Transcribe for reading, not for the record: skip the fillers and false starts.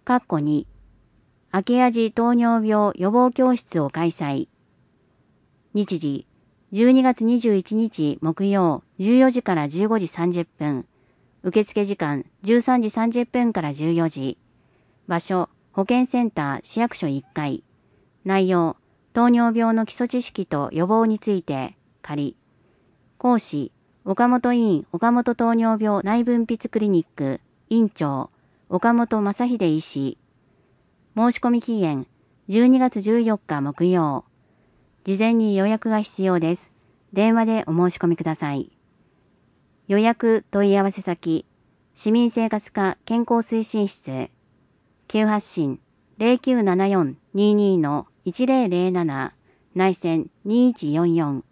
2、明け味糖尿病予防教室を開催。日時、12月21日木曜14時から15時30分。受付時間13時30分から14時。場所、保健センター市役所1階。内容、糖尿病の基礎知識と予防について、仮。講師、岡本医院岡本糖尿病内分泌クリニック、院長、岡本正秀医師。申し込み期限、12月14日木曜。事前に予約が必要です。電話でお申し込みください。予約問い合わせ先、市民生活課健康推進室、急発進 0974-22-1007 内線2144